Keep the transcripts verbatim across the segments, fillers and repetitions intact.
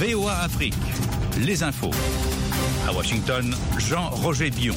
V O A Afrique, les infos. À Washington, Jean-Roger Bion.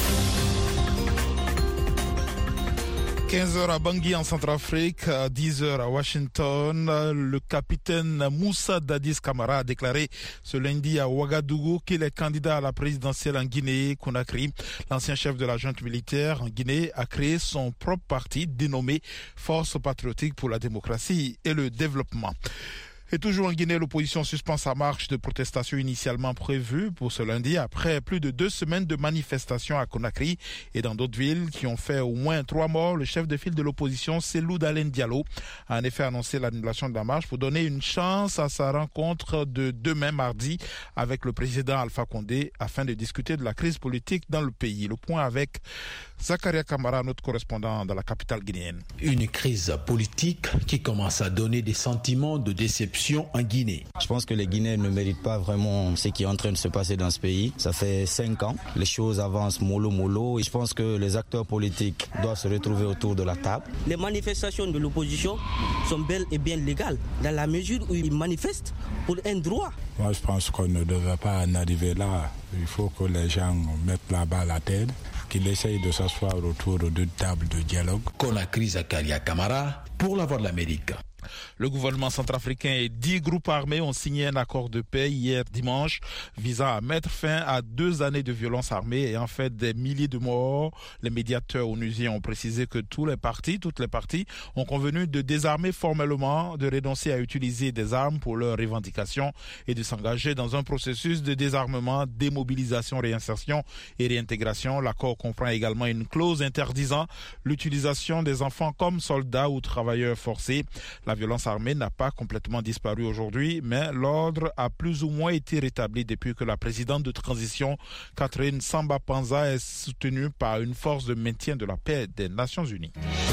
quinze heures à Bangui en Centrafrique, à dix heures à Washington. Le capitaine Moussa Dadis Camara a déclaré ce lundi à Ouagadougou qu'il est candidat à la présidentielle en Guinée-Conakry. L'ancien chef de la junte militaire en Guinée a créé son propre parti dénommé Force patriotique pour la démocratie et le développement. Et toujours en Guinée, l'opposition suspend sa marche de protestation initialement prévue pour ce lundi après plus de deux semaines de manifestations à Conakry et dans d'autres villes qui ont fait au moins trois morts. Le chef de file de l'opposition, Cellou Dalein Diallo, a en effet annoncé l'annulation de la marche pour donner une chance à sa rencontre de demain mardi avec le président Alpha Condé afin de discuter de la crise politique dans le pays. Le point avec Zakaria Kamara, notre correspondant dans la capitale guinéenne. Une crise politique qui commence à donner des sentiments de déception en Guinée. Je pense que les Guinéens ne méritent pas vraiment ce qui est en train de se passer dans ce pays. Ça fait cinq ans, les choses avancent mollo mollo et je pense que les acteurs politiques doivent se retrouver autour de la table. Les manifestations de l'opposition sont bel et bien légales dans la mesure où ils manifestent pour un droit. Moi je pense qu'on ne devrait pas en arriver là. Il faut que les gens mettent là-bas la tête, qu'ils essayent de s'asseoir autour d'une table de dialogue. Conakry, Zakaria Kamara pour la Voix de l'Amérique. Le gouvernement centrafricain et dix groupes armés ont signé un accord de paix hier dimanche visant à mettre fin à deux années de violence armée et en fait des milliers de morts. Les médiateurs onusiens ont précisé que tous les partis, toutes les parties ont convenu de désarmer formellement, de renoncer à utiliser des armes pour leurs revendications et de s'engager dans un processus de désarmement, démobilisation, réinsertion et réintégration. L'accord comprend également une clause interdisant l'utilisation des enfants comme soldats ou travailleurs forcés. La violence armée n'a pas complètement disparu aujourd'hui, mais l'ordre a plus ou moins été rétabli depuis que la présidente de transition, Catherine Samba-Panza, est soutenue par une force de maintien de la paix des Nations Unies.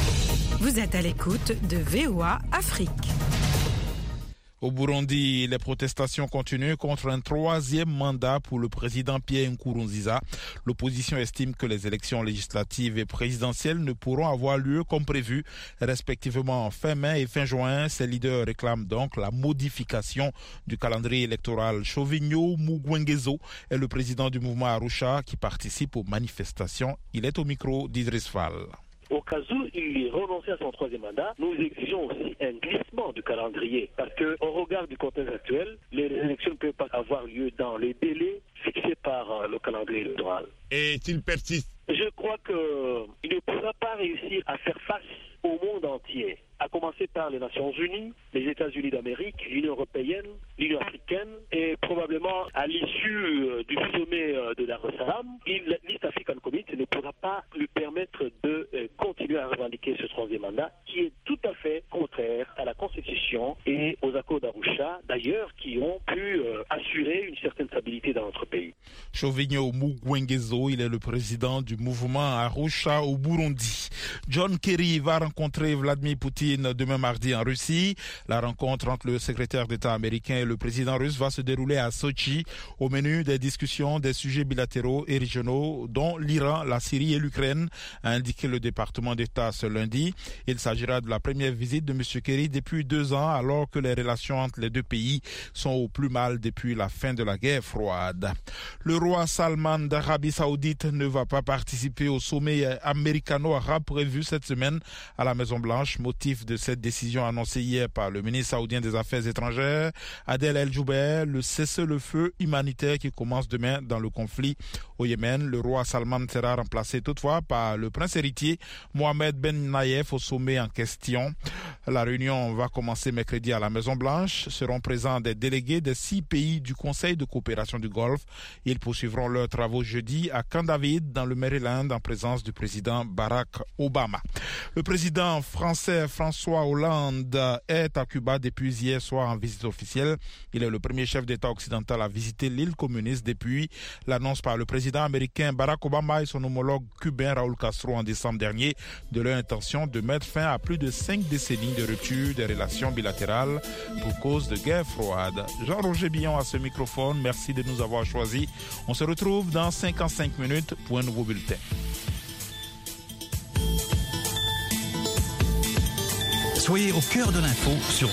Vous êtes à l'écoute de V O A Afrique. Au Burundi, les protestations continuent contre un troisième mandat pour le président Pierre Nkurunziza. L'opposition estime que les élections législatives et présidentielles ne pourront avoir lieu comme prévu, respectivement fin mai et fin juin. Ces leaders réclament donc la modification du calendrier électoral. Chauvinho Mugwengezo est le président du mouvement Arusha qui participe aux manifestations. Il est au micro d'Idriss Fall. Au cas où il renonçait à son troisième mandat, nous exigeons aussi un glissement du calendrier. Parce qu'au regard du contexte actuel, les élections ne peuvent pas avoir lieu dans les délais fixés par le calendrier électoral. Et s'il persiste? Je crois qu'il ne pourra pas réussir à faire face au monde entier, à commencer par les Nations Unies, les États-Unis d'Amérique, l'Union européenne, l'Union africaine, et probablement à l'issue du sommet de Dar es Salaam, l'East African Community ne pourra pas lui permettre de continuer à revendiquer ce troisième mandat, qui est tout à fait contraire à la Constitution et aux accords d'Arusha, d'ailleurs, qui ont pu assurer une certaine stabilité dans notre pays. Chauvinho Mugwengezo, il est le président du mouvement Arusha au Burundi. John Kerry va rencontrer Vladimir Poutine demain mardi en Russie. La rencontre entre le secrétaire d'État américain et le président russe va se dérouler à Sochi. Au menu des discussions des sujets bilatéraux et régionaux, dont l'Iran, la Syrie et l'Ukraine, a indiqué le département d'État ce lundi. Il s'agira de la première visite de M. Kerry depuis deux ans, alors que les relations entre les deux pays sont au plus mal depuis la fin de la guerre froide. Le roi Salman d'Arabie Saoudite ne va pas participer au sommet américano-arabe prévu cette semaine à la Maison-Blanche. Motif de cette décision annoncée hier par le ministre saoudien des Affaires étrangères, Adel El-Jouber, le cessez-le-feu humanitaire qui commence demain dans le conflit au Yémen. Le roi Salman sera remplacé toutefois par le prince héritier Mohamed Ben Nayef au sommet en question. La réunion va commencer mercredi à la Maison-Blanche. Seront présents des délégués des six pays du Conseil de coopération du Golfe. Ils poursuivront leurs travaux jeudi à Camp David dans le Maryland en présence du président Barack Obama. Le président français François Hollande est à Cuba depuis hier soir en visite officielle. Il est le premier chef d'État occidental à visiter l'île communiste depuis l'annonce par le président américain Barack Obama et son homologue cubain Raúl Castro en décembre dernier de leur intention de mettre fin à plus de cinq décennies de rupture des relations bilatérales pour cause de guerre froide. Jean-Roger Bion à ce microphone. Merci de nous avoir choisis. On se retrouve dans cinquante-cinq minutes pour un nouveau bulletin. Soyez au cœur de l'info sur